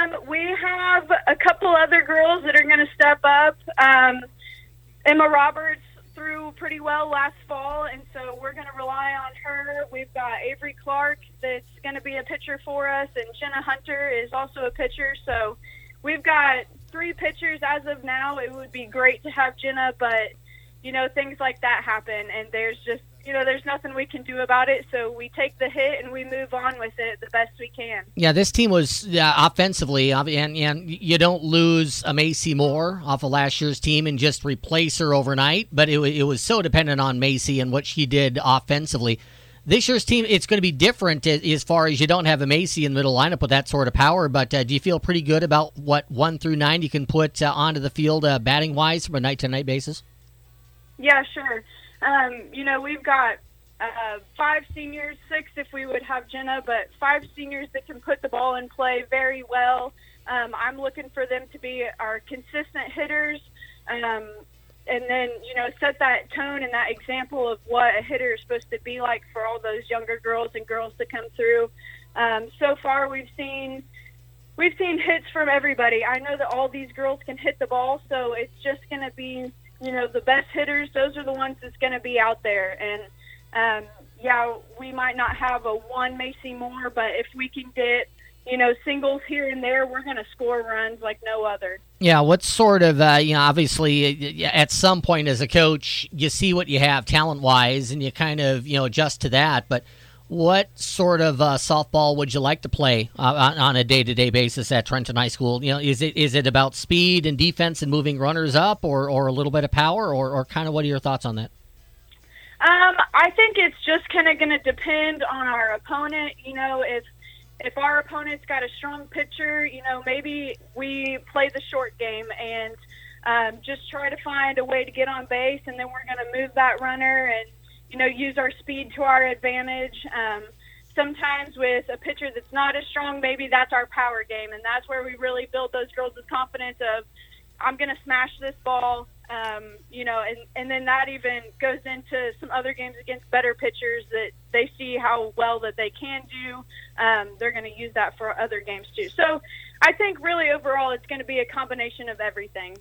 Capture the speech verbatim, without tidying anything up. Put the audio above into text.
Um, we have a couple other girls that are going to step up. Um, Emma Roberts threw pretty well last fall, and so we're going to rely on her. We've got Avery Clark that's going to be a pitcher for us, and Jenna Hunter is also a pitcher. So we've got three pitchers as of now. It would be great to have Jenna, but, you know, things like that happen, and there's just, you know, there's nothing we can do about it. So we take the hit and we move on with it the best we can. Yeah, this team was uh, offensively, uh, and, and you don't lose a Macy Moore off of last year's team and just replace her overnight, but it, it was so dependent on Macy and what she did offensively. This year's team, it's going to be different as far as you don't have a Macy in the middle lineup with that sort of power, but uh, do you feel pretty good about what one through nine you can put uh, onto the field uh, batting-wise from a night-to-night basis? Yeah, sure. Um, you know, we've got uh, five seniors, six if we would have Jenna, but five seniors that can put the ball in play very well. Um, I'm looking for them to be our consistent hitters, um, and then, you know, set that tone and that example of what a hitter is supposed to be like for all those younger girls and girls to come through. Um, so far, we've seen we've seen hits from everybody. I know that all these girls can hit the ball, so it's just going to be, you know, the best hitters, those are the ones that's going to be out there. And, um, yeah, we might not have a one Macy Moore, but if we can get, you know, singles here and there, we're going to score runs like no other. Yeah, what sort of, uh, you know, obviously at some point as a coach, you see what you have talent-wise and you kind of, you know, adjust to that. But what sort of uh, softball would you like to play uh, on, on a day-to-day basis at Trenton High School? You know, is it is it about speed and defense and moving runners up, or, or a little bit of power, or, or kind of what are your thoughts on that? Um, I think it's just kind of going to depend on our opponent. You know, if if our opponent's got a strong pitcher, you know, maybe we play the short game and um, just try to find a way to get on base, and then we're going to move that runner and, you know, use our speed to our advantage. Um, sometimes with a pitcher that's not as strong, maybe that's our power game, and that's where we really build those girls' confidence of, I'm going to smash this ball, um, you know, and, and then that even goes into some other games against better pitchers that they see how well that they can do. Um, they're going to use that for other games too. So I think really overall it's going to be a combination of everything.